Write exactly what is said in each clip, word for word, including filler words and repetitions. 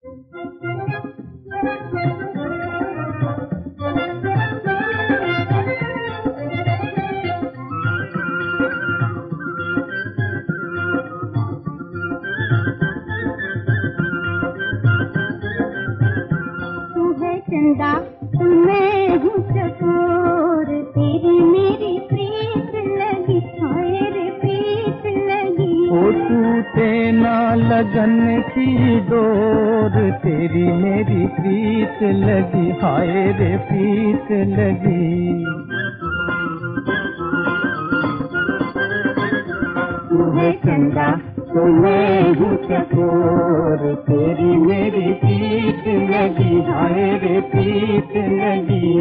चंदा मैं हूँ चकोर, तेरी मेरी प्रीत लगी, हाय रे प्रीत लगी। ओ टूटे ना लगन की डोर, तेरी मेरी प्रीत लगी, हाय रे प्रीत लगी। तू है चंदा तो मैं हूँ चकोर, तेरी मेरी प्रीत लगी, हाय रे प्रीत लगी।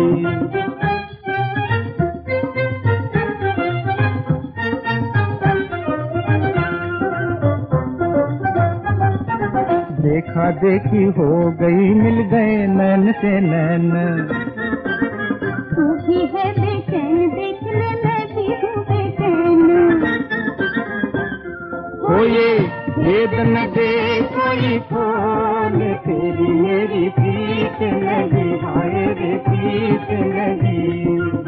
देखा देखी हो गई, मिल गए नैन से नैन। तू भी है बेचैन, देखने मैं भी हूँ बेचैन। हो ये भेद न दे कोई खोल, तेरी मेरी प्रीत लगी, हाय रे प्रीत लगी।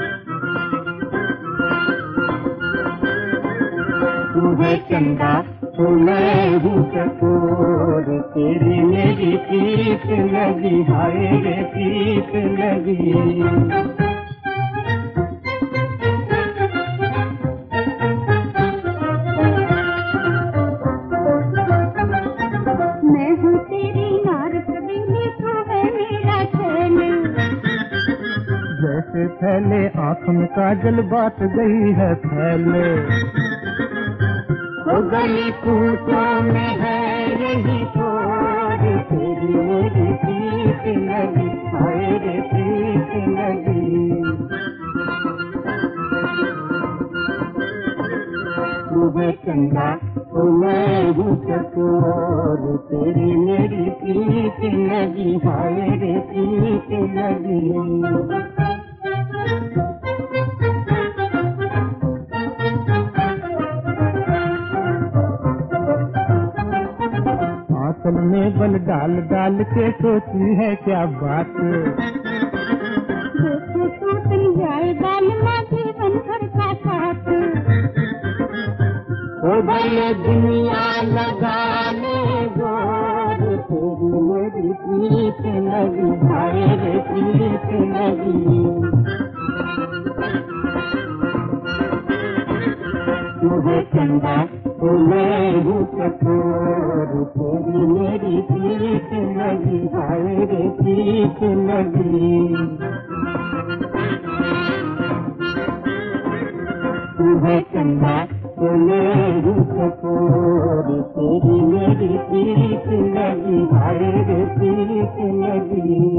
तू है चंदा तो मैं हूँ चकोर, तेरी मेरी प्रीत लगी, हाय रे प्रीत लगी। मैं हूँ तेरी नार कबीली, तू है मेरा चैन। जैसे फैले आँख में काजल, बात गई है फैले। वो गली कूचों में है यही तोर, तेरी मेरी प्रीत लगी, हाय रे प्रीत लगी। तू है चंदा तो मैं हूँ चकोर, तेरी मेरी प्रीत लगी, हाय रे प्रीत लगी। आंचल में बल डाल डाल के सोची है क्या बात। देखो तू तुम जाए डालना जीवन भर का साथ। ओ भले दुनिया लगाने जोर, तेरी मेरी प्रीत लगी, हाय रे प्रीत लगी। तू है चंदा तो मैं हूँ चकोर, तेरी मेरी प्रीत लगी, हाय रे प्रीत लगी। तू है चंदा तो मैं हूँ चकोर, तेरी मेरी प्रीत लगी, हाय रे प्रीत लगी।